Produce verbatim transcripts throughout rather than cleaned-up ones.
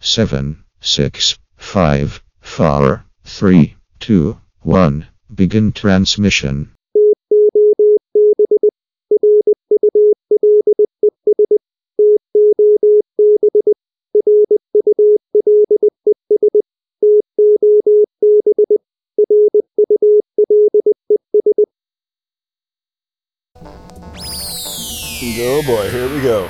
seven, six, five, four, three, two, one. Begin transmission. Oh boy, here we go.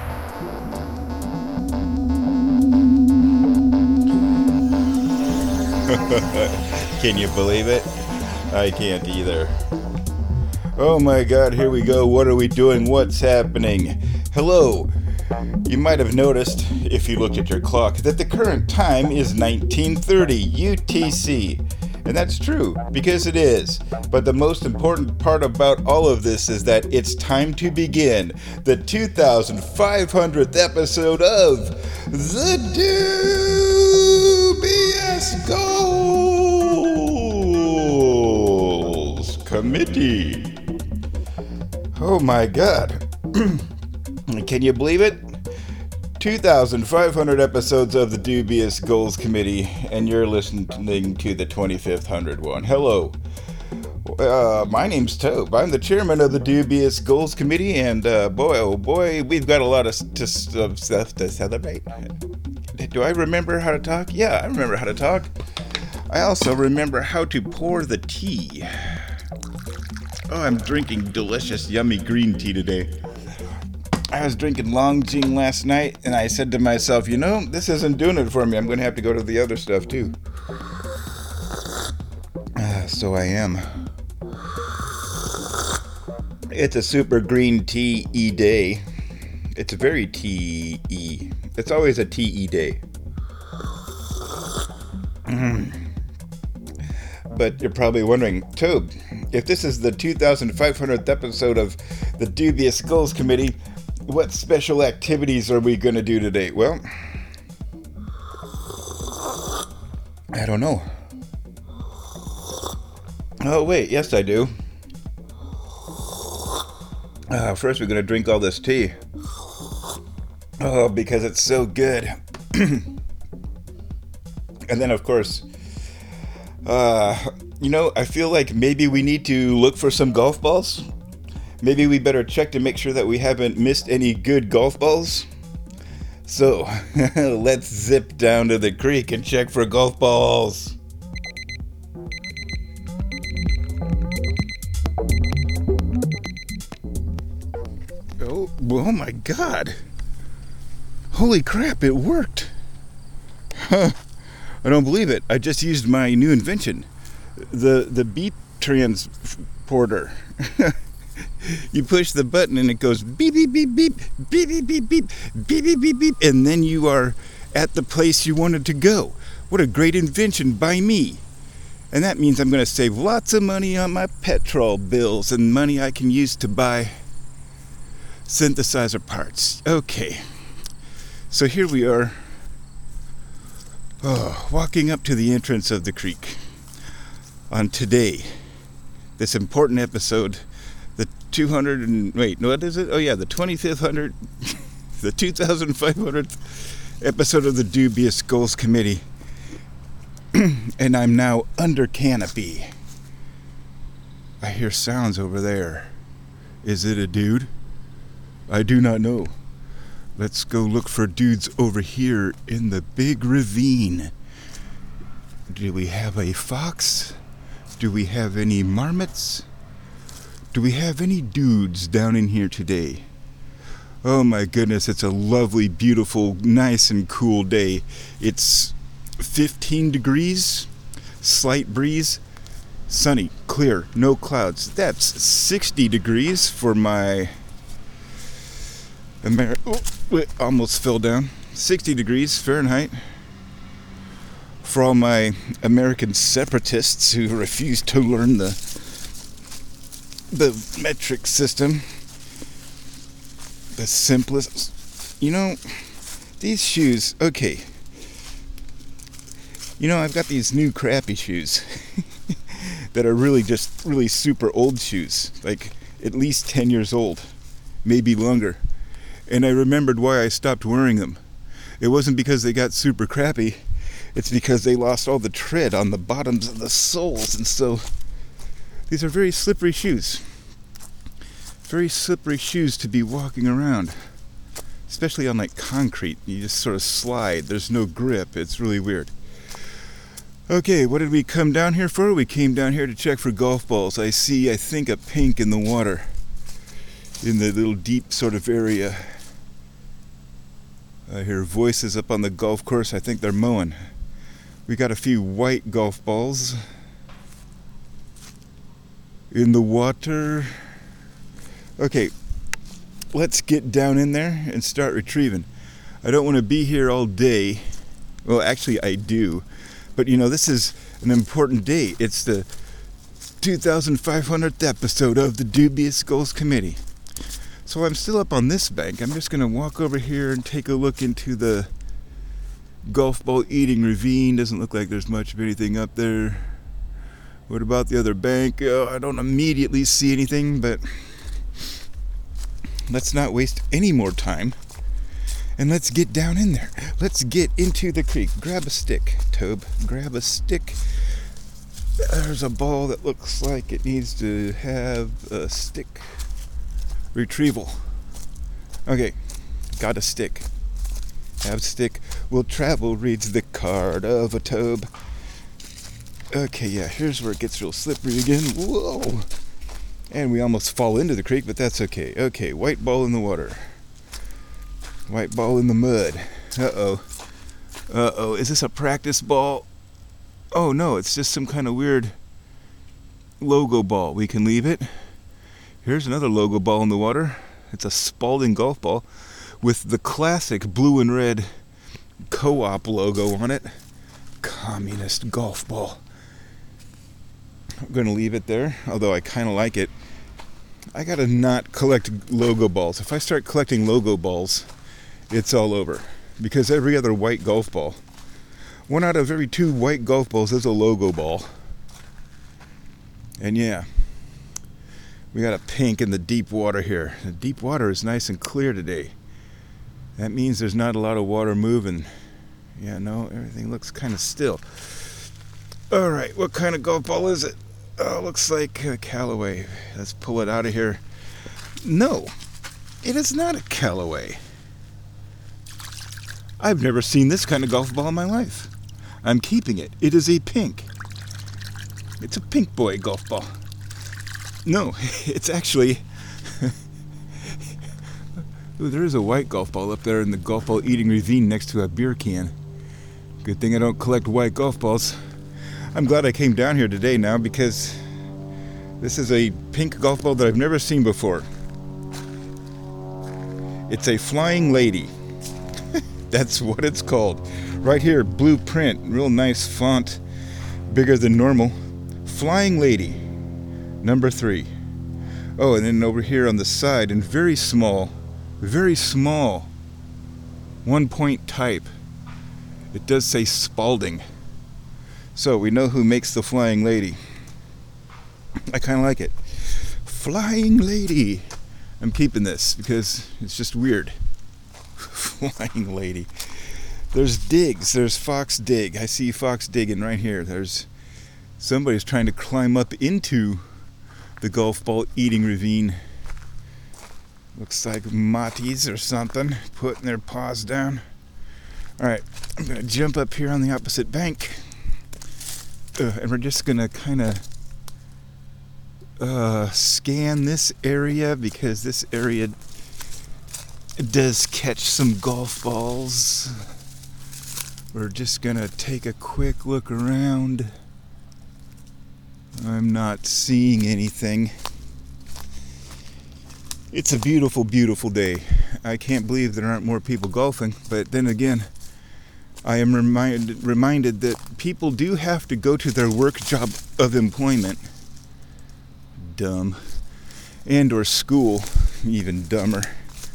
Can you believe it? I can't either. Oh my god, here we go. What are we doing? What's happening? Hello. You might have noticed, if you looked at your clock, that the current time is nineteen thirty U T C. And that's true, because it is. But the most important part about all of this is that it's time to begin the two thousand five hundredth episode of the Dubious Goals Committee. Oh my god. Can you believe it? two thousand five hundred episodes of the Dubious Goals Committee, and you're listening to the twenty-fifth hundred one. Hello. Uh, my name's Tobe. I'm the chairman of the Dubious Goals Committee, and uh, boy, oh boy, we've got a lot of st- st- stuff to celebrate. Do I remember how to talk? Yeah, I remember how to talk. I also remember how to pour the tea. Oh, I'm drinking delicious, yummy green tea today. I was drinking Longjing last night, and I said to myself, you know, this isn't doing it for me. I'm going to have to go to the other stuff, too. Uh, so I am. It's a super green tea-y day. It's a very tea-y. It's always a tea-y day. Mm. But you're probably wondering, Tobe, if this is the two thousand five hundredth episode of the Dubious Goals Committee, what special activities are we going to do today? Well, I don't know. Oh, wait, yes I do. Uh, first we're going to drink all this tea. Oh, because it's so good. And then, of course, uh, you know, I feel like maybe we need to look for some golf balls. Maybe we better check to make sure that we haven't missed any good golf balls. So, let's zip down to the creek and check for golf balls. Oh, oh my god. Holy crap, it worked. Huh. I don't believe it. I just used my new invention. The, the beep transporter. You push the button and it goes beep, beep, beep, beep, beep, beep, beep, beep, beep, beep, beep, beep, and then you are at the place you wanted to go. What a great invention by me. And that means I'm going to save lots of money on my petrol bills and money I can use to buy synthesizer parts. Okay. So here we are, oh, walking up to the entrance of the creek on today, this important episode, the two hundred and wait, what is it? Oh yeah, the twenty-fifth hundred, the two thousand five hundredth episode of the Dubious Goals Committee, and I'm now under canopy. I hear sounds over there. Is it a dude? I do not know. Let's go look for dudes over here in the big ravine. Do we have a fox? Do we have any marmots? Do we have any dudes down in here today? Oh my goodness, it's a lovely, beautiful, nice and cool day. It's fifteen degrees, slight breeze, sunny, clear, no clouds. That's sixty degrees for my Amer- oh, it almost fell down. sixty degrees Fahrenheit. For all my American separatists who refuse to learn the the metric system, the simplest. You know, these shoes, okay. You know, I've got these new crappy shoes that are really just really super old shoes, like at least ten years old, maybe longer. And I remembered why I stopped wearing them. It wasn't because they got super crappy. It's because they lost all the tread on the bottoms of the soles. And so these are very slippery shoes. Very slippery shoes to be walking around. Especially on like concrete. You just sort of slide. There's no grip. It's really weird. Okay, what did we come down here for? We came down here to check for golf balls. I see, I think, a pink in the water. In the little deep sort of area. I hear voices up on the golf course. I think they're mowing. We got a few white golf balls in the water. Okay, let's get down in there and start retrieving. I don't want to be here all day. Well, actually, I do. But, you know, this is an important day. It's the two thousand five hundredth episode of the Dubious Goals Committee. So I'm still up on this bank. I'm just going to walk over here and take a look into the golf ball eating ravine. Doesn't look like there's much of anything up there. What about the other bank? Oh, I don't immediately see anything, but let's not waste any more time. And let's get down in there. Let's get into the creek. Grab a stick, Tobe. Grab a stick. There's a ball that looks like it needs to have a stick. Retrieval. Okay, got a stick. Have stick. Will travel reads the card of a Tobe. Okay, yeah, here's where it gets real slippery again. Whoa! And we almost fall into the creek, but that's okay. Okay, white ball in the water. White ball in the mud. Uh-oh. Uh-oh. Is this a practice ball? Oh, no. It's just some kind of weird logo ball. We can leave it. Here's another logo ball in the water. It's a Spalding golf ball with the classic blue and red co-op logo on it. Communist golf ball. I'm going to leave it there, although I kind of like it. I got to not collect logo balls. If I start collecting logo balls, it's all over. Because every other white golf ball, one out of every two white golf balls is a logo ball. And yeah, we got a pink in the deep water here. The deep water is nice and clear today. That means there's not a lot of water moving. Yeah, no, everything looks kind of still. All right, what kind of golf ball is it? Oh, looks like a Callaway. Let's pull it out of here. No, it is not a Callaway. I've never seen this kind of golf ball in my life. I'm keeping it. It is a pink. It's a pink boy golf ball. No, it's actually... Ooh, there is a white golf ball up there in the golf ball eating ravine next to a beer can. Good thing I don't collect white golf balls. I'm glad I came down here today now because this is a pink golf ball that I've never seen before. It's a Flying Lady. That's what it's called. Right here, blue print, real nice font, bigger than normal. Flying Lady, number three. Oh, and then over here on the side, in very small, very small, one point type, it does say Spalding. So we know who makes the Flying Lady. I kind of like it. Flying Lady. I'm keeping this because it's just weird. Flying Lady. There's digs. There's Fox Dig. I see Fox digging right here. There's somebody's trying to climb up into the golf ball eating ravine. Looks like Matis or something putting their paws down. Alright, I'm going to jump up here on the opposite bank. Uh, and we're just going to kind of uh, scan this area because this area does catch some golf balls. We're just going to take a quick look around. I'm not seeing anything. It's a beautiful, beautiful day. I can't believe there aren't more people golfing, but then again, I am reminded, reminded that people do have to go to their work job of employment. Dumb. And or school, even dumber.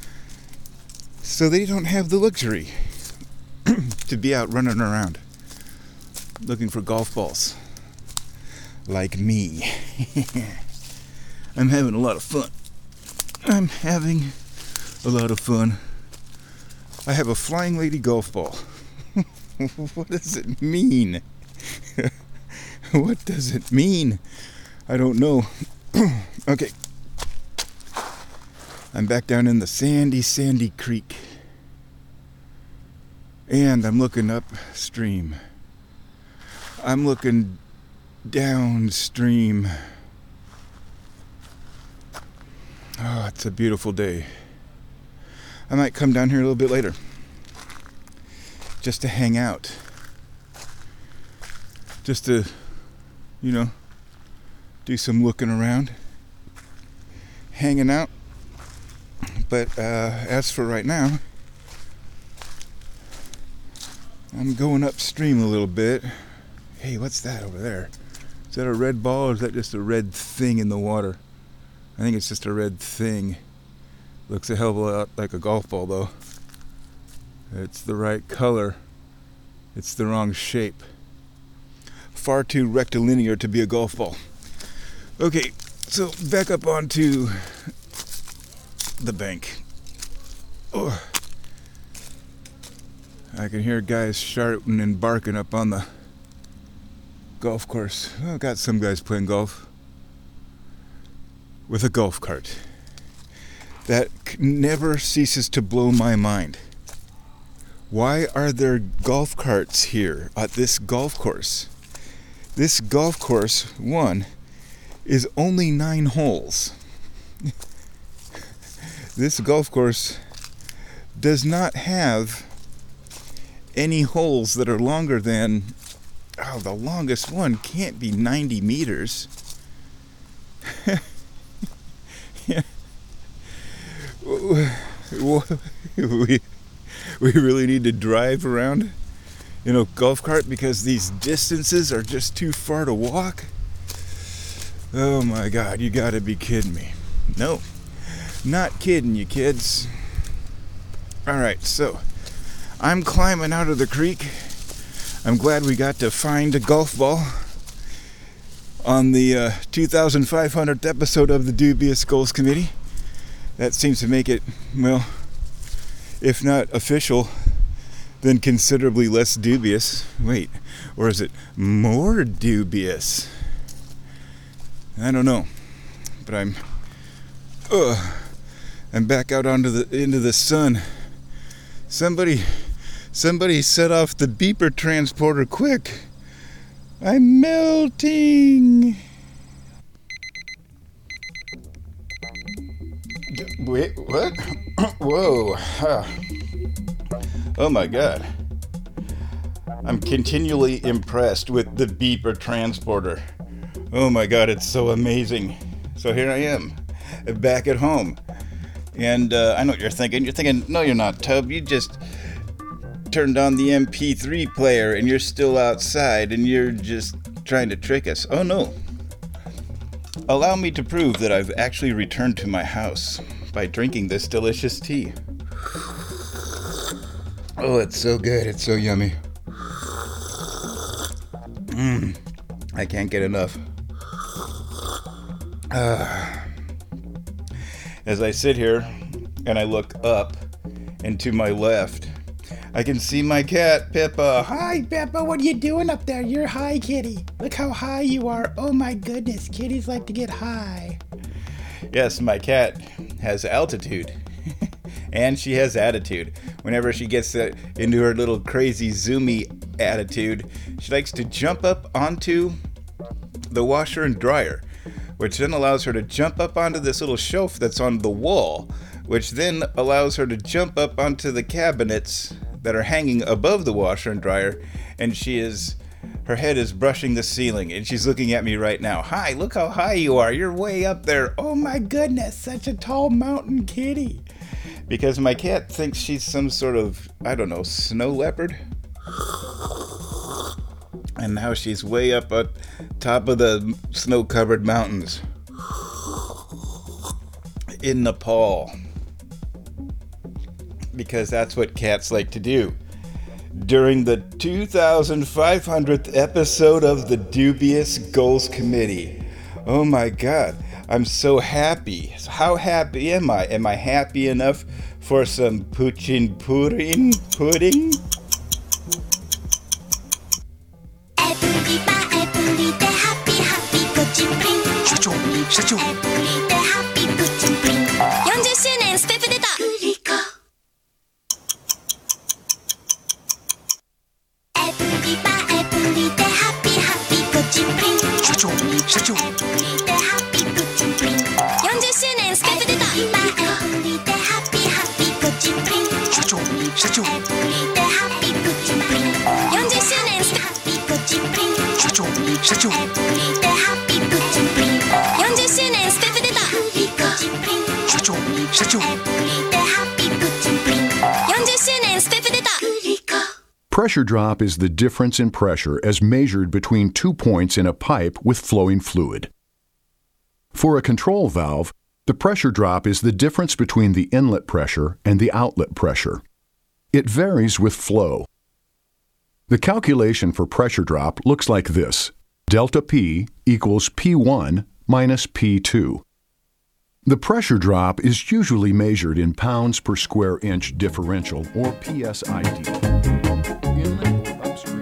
So they don't have the luxury to be out running around looking for golf balls. Like me. I'm having a lot of fun. I'm having a lot of fun. I have a Flying Lady golf ball. What does it mean? What does it mean? I don't know. Okay. I'm back down in the sandy, sandy creek. And I'm looking upstream. I'm looking downstream. Oh, it's a beautiful day. I might come down here a little bit later. Just to hang out. Just to, you know, do some looking around. Hanging out. But uh, as for right now, I'm going upstream a little bit. Hey, what's that over there? Is that a red ball or is that just a red thing in the water? I think it's just a red thing. Looks a hell of a lot like a golf ball though. It's the right color. It's the wrong shape. Far too rectilinear to be a golf ball. Okay, so back up onto the bank. Oh. I can hear guys shouting and barking up on the golf course. Well, got some guys playing golf with a golf cart. That never ceases to blow my mind. Why are there golf carts here at this golf course? This golf course, one, is only nine holes. This golf course does not have any holes that are longer than, oh, the longest one can't be ninety meters. Yeah. we, we really need to drive around in a golf cart because these distances are just too far to walk. Oh my God, you gotta be kidding me. No, not kidding you, kids. Alright, so I'm climbing out of the creek. I'm glad we got to find a golf ball on the uh, two thousand five hundredth episode of the Dubious Goals Committee. That seems to make it, well, if not official, then considerably less dubious. Wait, or is it more dubious? I don't know, but I'm, uh, I'm back out onto the into the sun. Somebody, somebody set off the beeper transporter quick. I'm melting. Wait, what? Whoa. Huh. Oh my God. I'm continually impressed with the beeper transporter. Oh my God, it's so amazing. So here I am, back at home. And uh, I know what you're thinking. You're thinking, no, you're not, Tub. You just turned on the M P three player and you're still outside and you're just trying to trick us. Oh no. Allow me to prove that I've actually returned to my house by drinking this delicious tea. Oh, it's so good. It's so yummy. Mmm. I can't get enough. Uh, as I sit here and I look up and to my left, I can see my cat, Pippa. Hi, Pippa. What are you doing up there? You're high, kitty. Look how high you are. Oh, my goodness. Kitties like to get high. Yes, my cat has altitude. And she has attitude. Whenever she gets uh, into her little crazy zoomy attitude, she likes to jump up onto the washer and dryer, which then allows her to jump up onto this little shelf that's on the wall, which then allows her to jump up onto the cabinets that are hanging above the washer and dryer, and she is, her head is brushing the ceiling, and she's looking at me right now. Hi, look how high you are. You're way up there. Oh my goodness, such a tall mountain kitty. Because my cat thinks she's some sort of, I don't know, snow leopard. And now she's way up at top of the snow-covered mountains in Nepal. Because that's what cats like to do. During the two thousand five hundredth episode of the Dubious Goals Committee. Oh my God, I'm so happy. How happy am I? Am I happy enough for some poochin pudding? Pudding? Pressure drop is the difference in pressure as measured between two points in a pipe with flowing fluid. For a control valve, the pressure drop is the difference between the inlet pressure and the outlet pressure. It varies with flow. The calculation for pressure drop looks like this. Delta P equals P one minus P two. The pressure drop is usually measured in pounds per square inch differential, or P S I D. Inlet or upstream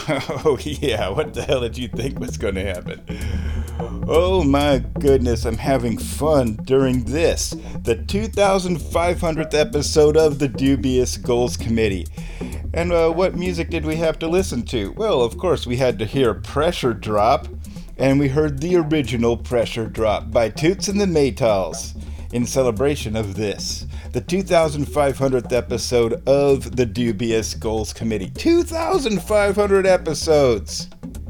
Oh, yeah, what the hell did you think was going to happen? Oh my goodness, I'm having fun during this, the two thousand five hundredth episode of the Dubious Goals Committee. And uh, what music did we have to listen to? Well, of course, we had to hear Pressure Drop, and we heard the original Pressure Drop by Toots and the Maytals in celebration of this, the two thousand five hundredth episode of the Dubious Goals Committee. two thousand five hundred episodes!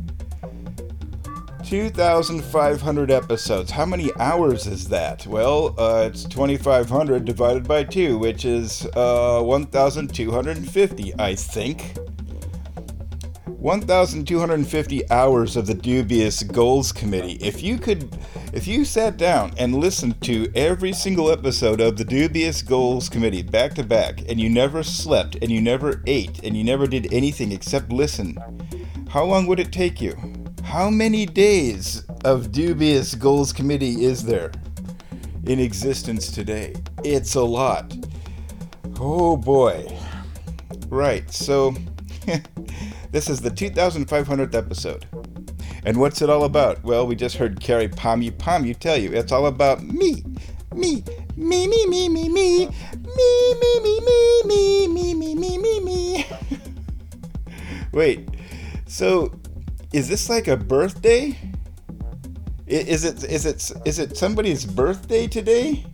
two thousand five hundred episodes. How many hours is that? Well, uh, it's twenty-five hundred divided by two, which is uh, one thousand two hundred fifty, I think. one thousand two hundred fifty hours of the Dubious Goals Committee. If you could, if you sat down and listened to every single episode of the Dubious Goals Committee back to back, and you never slept, and you never ate, and you never did anything except listen, how long would it take you? How many days of Dubious Goals Committee is there in existence today? It's a lot. Oh boy. Right, so this is the two thousand five hundredth episode. And what's it all about? Well, we just heard Carrie Pomu Pomu tell you. It's all about me. Me. Me, me, me, me, me. Me, me, me, me, me, me, me, me, me, me. Wait, so is this like a birthday? Is it is it is it somebody's birthday today?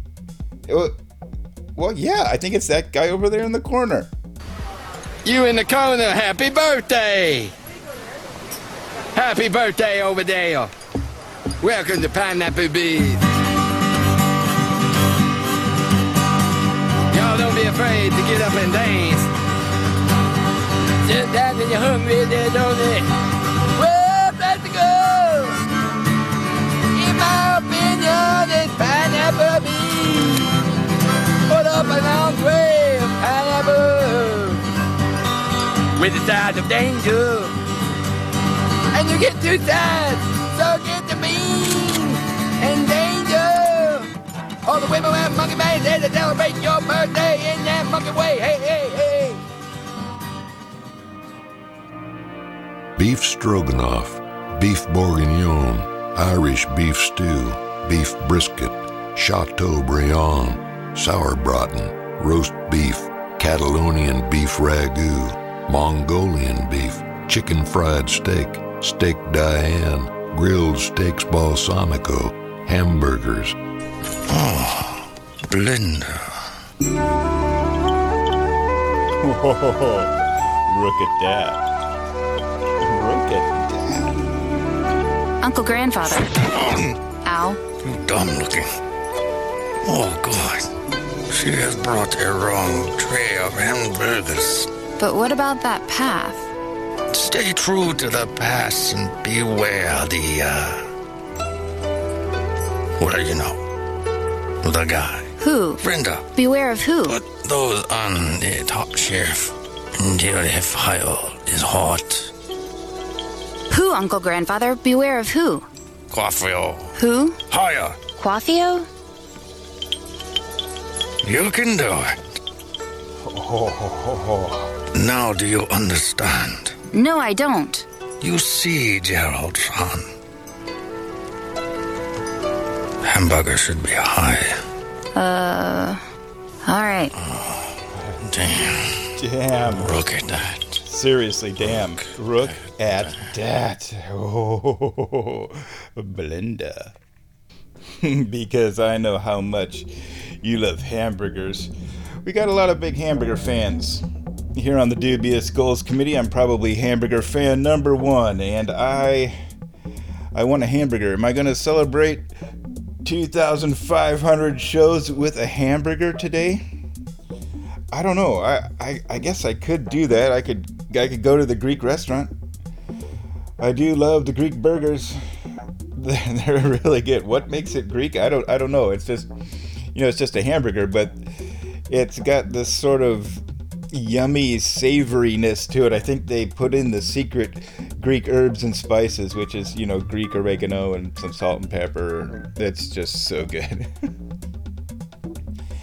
Well, yeah, I think it's that guy over there in the corner. You in the corner, happy birthday! Happy birthday over there. Welcome to Pineapple Beach. Y'all don't be afraid to get up and dance. Sit down when you're hungry there, don't it? Well, let's go! In my opinion, it's Pineapple Beach. Put up an entree of pineapple with a side of danger. And you get two sides, so get the beans and danger. All the women wear monkey bands there to celebrate your birthday in that monkey way. Hey, hey, hey. Beef stroganoff, beef bourguignon, Irish beef stew, beef brisket, chateaubriand, sauerbraten, roast beef, Catalonian beef ragu, Mongolian beef, chicken fried steak, steak Diane, grilled steaks balsamico, hamburgers. Oh, Belinda. Whoa, look at that. Look at that. Uncle Grandfather. Ow. Dumb looking. Oh, God. She has brought a wrong tray of hamburgers. But what about that path? Stay true to the past and beware the, uh... well, you know. The guy. Who? Brenda. Beware of who? Put those on the top shelf until the fire is hot. Who, Uncle Grandfather? Beware of who? Quaffio. Who? Higher. Quaffio? You can do it. Now do you understand? No, I don't. You see, Gerald, son. Hamburger should be high. Uh, all right. Oh, damn. Damn. Look at that. Seriously, damn. Look at that. Oh, Belinda. Because I know how much you love hamburgers. We got a lot of big hamburger fans here on the Dubious Goals Committee. I'm probably hamburger fan number one, and I I want a hamburger. Am I going to celebrate two thousand five hundred shows with a hamburger today? I don't know. I, I, I guess I could do that. I could I could go to the Greek restaurant. I do love the Greek burgers. They're really good. What makes it Greek? I don't I don't know. It's just, you know, it's just a hamburger, but it's got this sort of yummy savoriness to it. I think they put in the secret Greek herbs and spices, which is, you know, Greek oregano and some salt and pepper. It's just so good.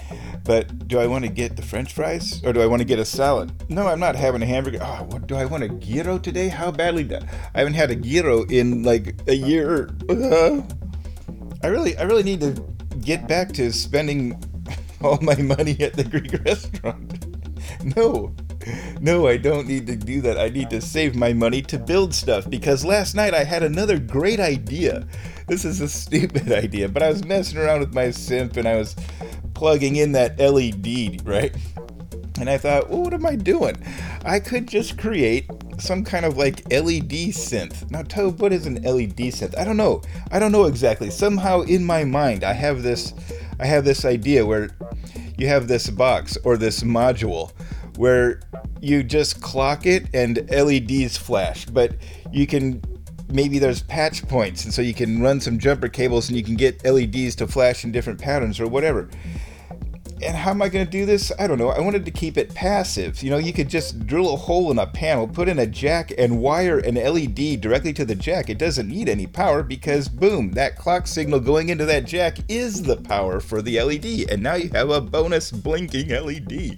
But do I want to get the French fries or do I want to get a salad? No, I'm not having a hamburger. Oh, what do I want a gyro today? How badly do I haven't had a gyro in like a year. Uh, I really, I really need to get back to spending all my money at the Greek restaurant. No, no, I don't need to do that. I need to save my money to build stuff because last night I had another great idea. This is a stupid idea, but I was messing around with my simp and I was plugging in that L E D, right? And I thought, well, what am I doing? I could just create some kind of like L E D synth. Now, Tobe, what is an L E D synth? I don't know. I don't know exactly. Somehow in my mind, I have this, I have this idea where you have this box or this module where you just clock it and L E Ds flash, but you can, maybe there's patch points, and so you can run some jumper cables and you can get L E Ds to flash in different patterns or whatever. And how am I going to do this? I don't know. I wanted to keep it passive. You know, you could just drill a hole in a panel, put in a jack, and wire an L E D directly to the jack. It doesn't need any power because, boom, that clock signal going into that jack is the power for the L E D. And now you have a bonus blinking L E D.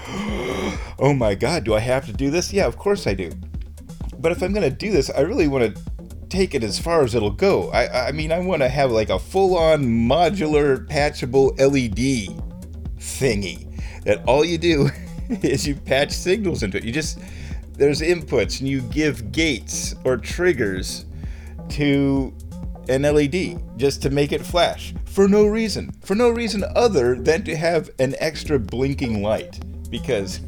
Oh my God, do I have to do this? Yeah, of course I do. But if I'm going to do this, I really want to take it as far as it'll go. I, I mean, I want to have like a full-on modular patchable L E D thingy that all you do is you patch signals into it. You just, there's inputs and you give gates or triggers to an L E D just to make it flash for no reason, for no reason other than to have an extra blinking light because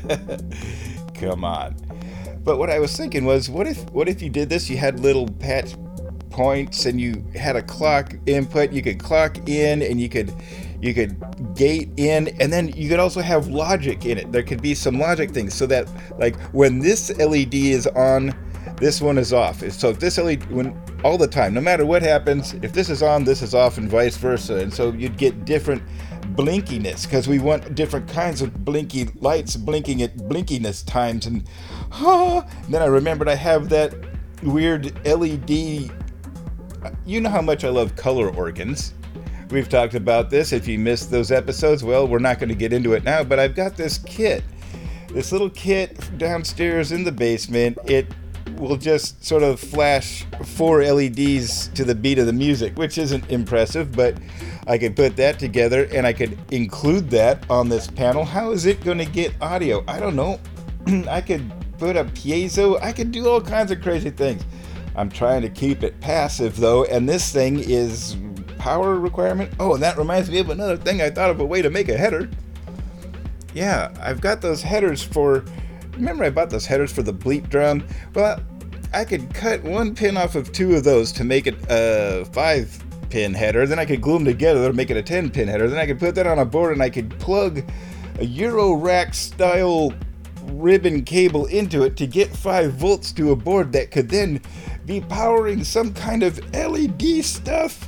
come on. But what I was thinking was, what if what if you did this? You had little patch points and you had a clock input. You could clock in and you could you could gate in, and then you could also have logic in it. There could be some logic things so that like when this L E D is on, this one is off. So if this L E D, when all the time, no matter what happens, if this is on, this is off, and vice versa. And so you'd get different blinkiness because we want different kinds of blinky lights blinking at blinkiness times. And, ah, and then I remembered I have that weird L E D. You know how much I love color organs. We've talked about this. If you missed those episodes, well, we're not going to get into it now, but I've got this kit. This little kit downstairs in the basement. It will just sort of flash four L E Ds to the beat of the music, which isn't impressive, but I could put that together and I could include that on this panel. How is it going to get audio? I don't know. I could put a piezo. I could do all kinds of crazy things. I'm trying to keep it passive though, and this thing is power requirement. Oh, and that reminds me of another thing. I thought of a way to make a header. Yeah, I've got those headers for, remember I bought those headers for the bleep drum? Well, I could cut one pin off of two of those to make it a five pin header, then I could glue them together to make it a ten pin header, then I could put that on a board and I could plug a Euro rack style ribbon cable into it to get five volts to a board that could then be powering some kind of L E D stuff.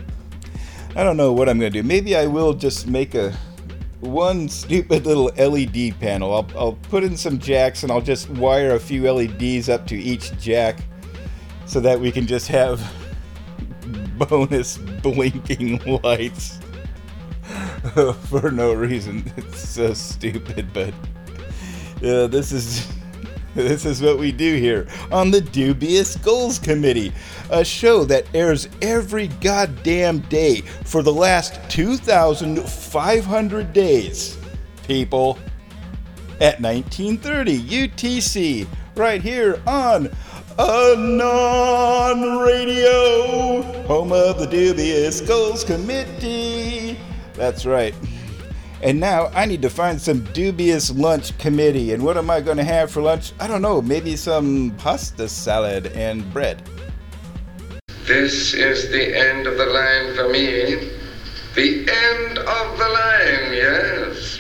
I don't know what I'm going to do. Maybe I will just make a one stupid little L E D panel. I'll, I'll put in some jacks and I'll just wire a few L E Ds up to each jack so that we can just have bonus blinking lights for no reason. It's so stupid, but uh, this is this is what we do here on the Dubious Goals Committee, a show that airs every goddamn day for the last two thousand five hundred days, people, at nineteen thirty U T C, right here on Anon Radio, home of the Dubious Goals Committee. That's right. And now I need to find some dubious lunch committee. And what am I going to have for lunch? I don't know. Maybe some pasta salad and bread. This is the end of the line for me. The end of the line, yes.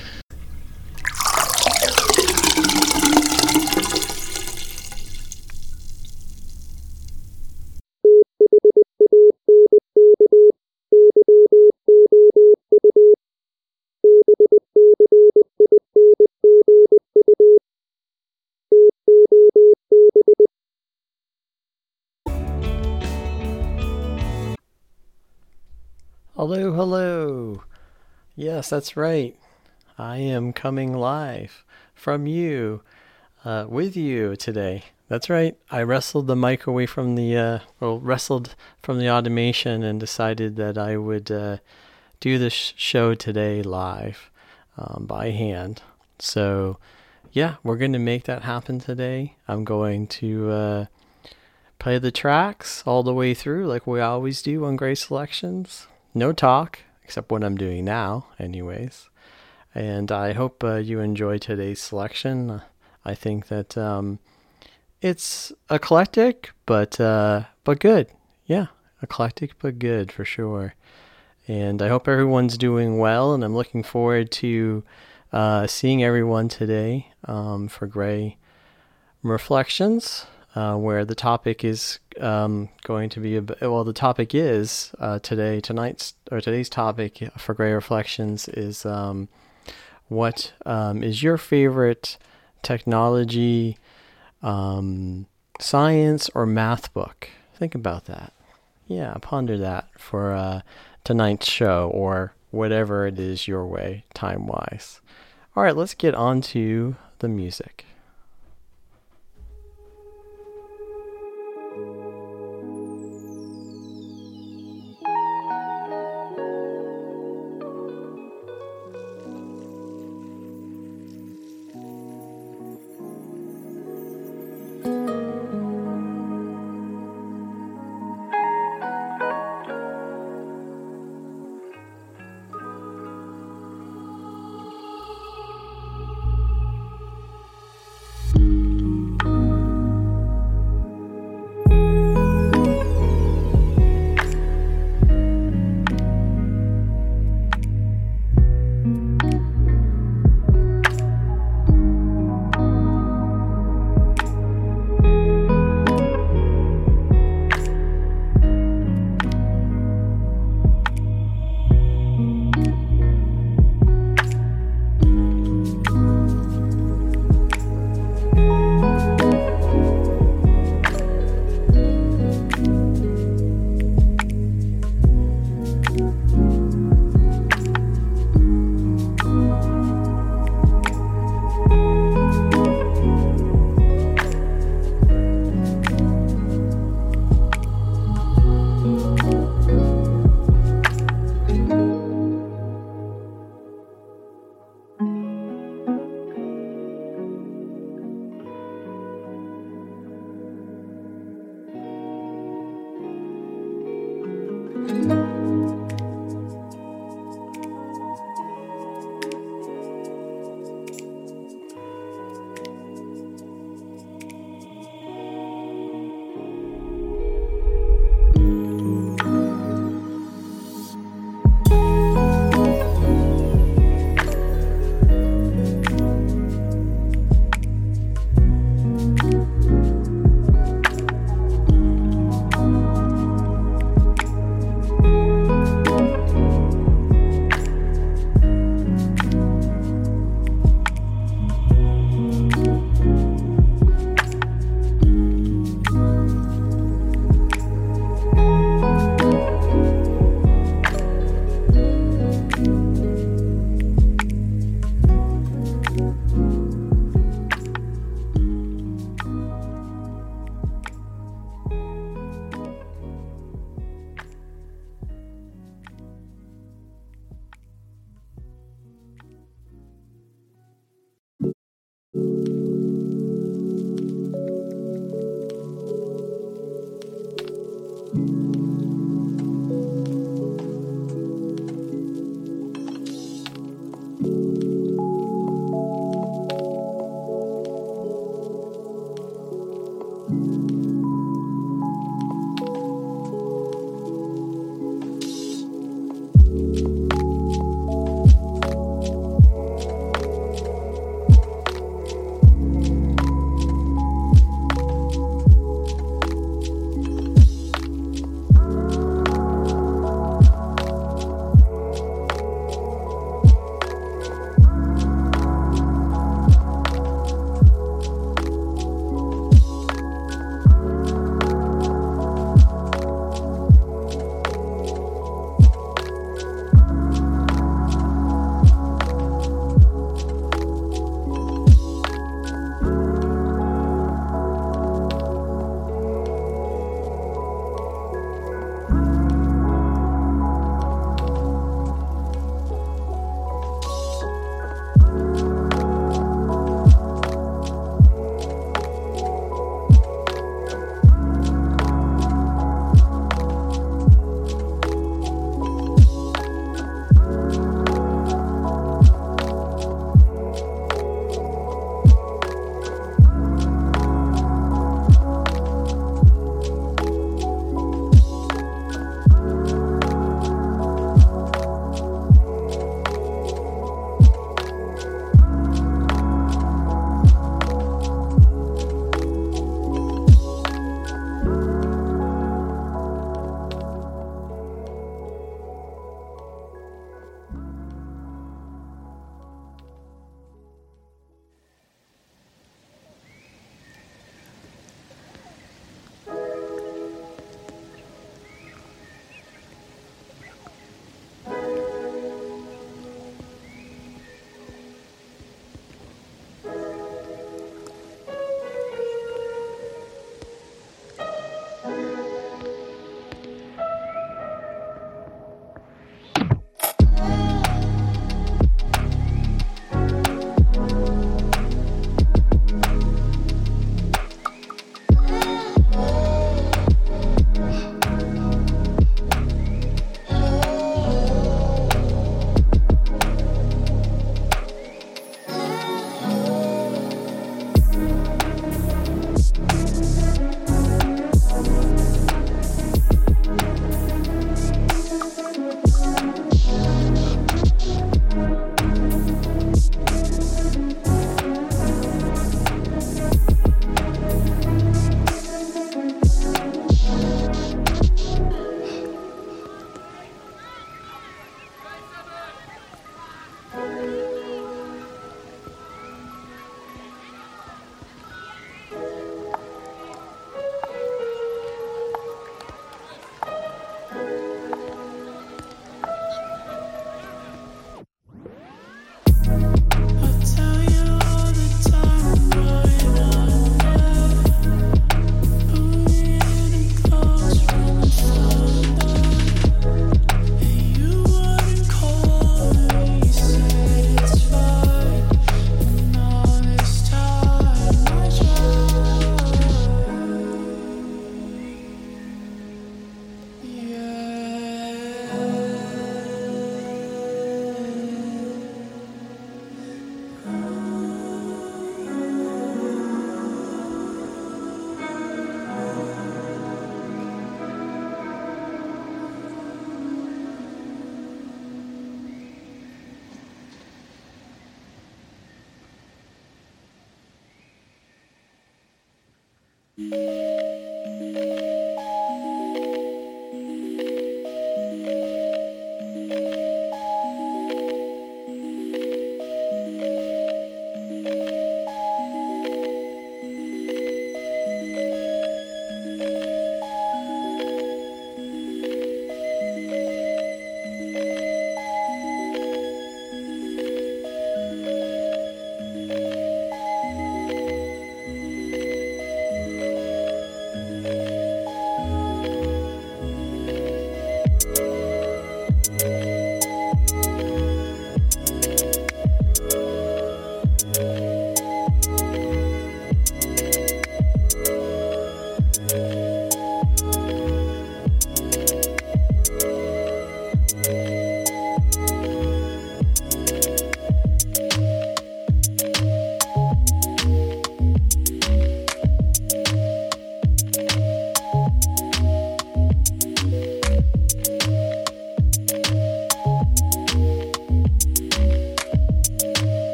Hello, hello. Yes, that's right. I am coming live from you, uh, with you today. That's right. I wrestled the mic away from the, uh, well, wrestled from the automation and decided that I would uh, do this show today live um, by hand. So, yeah, we're going to make that happen today. I'm going to uh, play the tracks all the way through like we always do on Gray Selections. No talk, except what I'm doing now, anyways. And I hope uh, you enjoy today's selection. I think that um, it's eclectic, but uh, but good. Yeah, eclectic, but good for sure. And I hope everyone's doing well, and I'm looking forward to uh, seeing everyone today um, for Gray Reflections, uh, where the topic is um, going to be, a, well, the topic is uh, today, tonight's, or today's topic for Gray Reflections is um, what um, is your favorite technology, um, science, or math book? Think about that. Yeah, ponder that for uh, tonight's show, or whatever it is your way, time-wise. All right, let's get on to the music.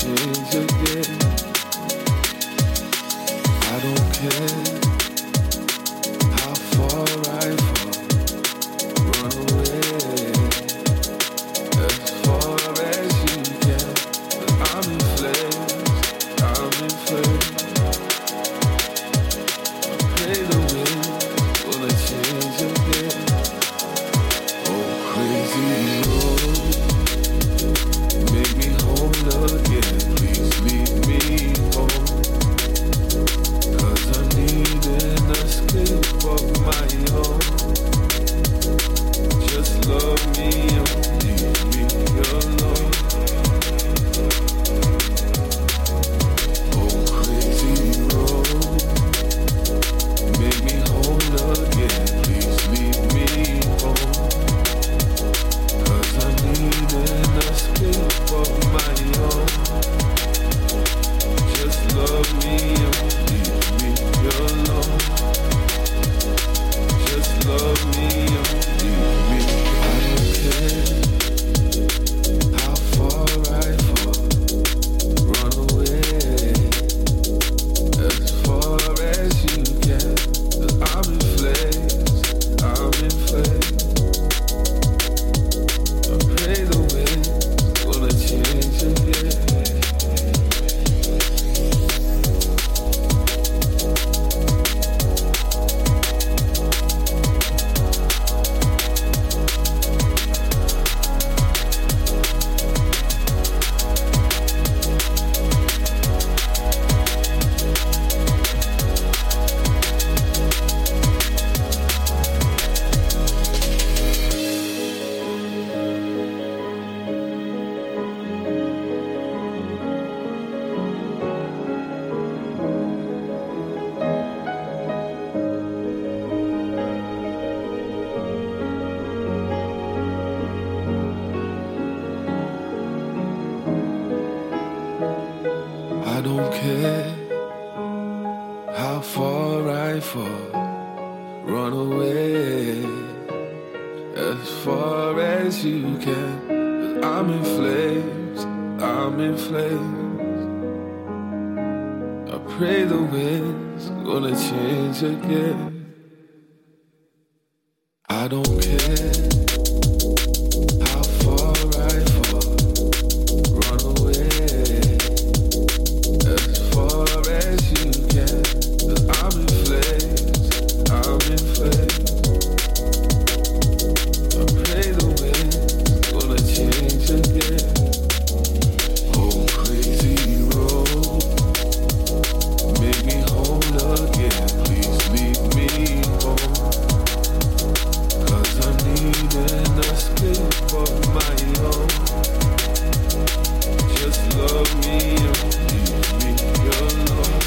change again. I don't care how far I fall, run away as far as you can. But I'm in flames, I'm in flames. I pray the wind will change again. Oh, crazy road, make me whole again. Please lead me home, 'cause I need an escape of my own. Just love me and leave me alone. Oh, crazy road, make me whole again. Please lead me home, 'cause I need an escape of my own. Just love me and leave me alone. Just love me and leave me. I don't care how far I fall, run away as far as you can. 'Cause I'm in flames, I'm in flames. I pray the wind will change again. I don't care how far I fall, run away as far as you can. 'Cause I'm in flames, I'm in flames. I pray the wind's gonna change again. I don't care how far I fall, run away as far as you can. 'Cause I'm in flames, I'm in flames. I pray the wind's gonna change again. Oh, crazy road, make me whole again. Please lead me home, 'cause I need an escape of my own. Just love me and leave me alone.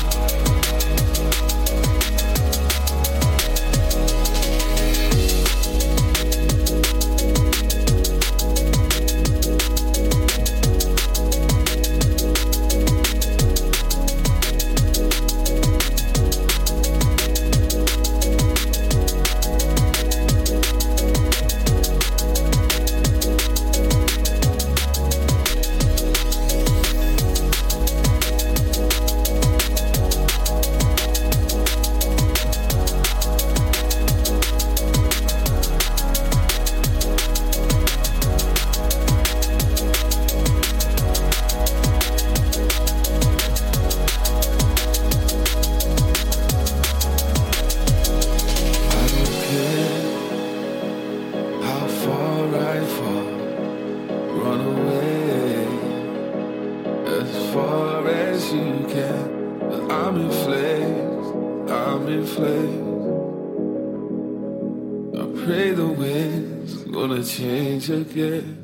I don't care how far I fall, run away as far as you can. 'Cause I'm in flames, I'm in flames. I pray the wind's gonna change again.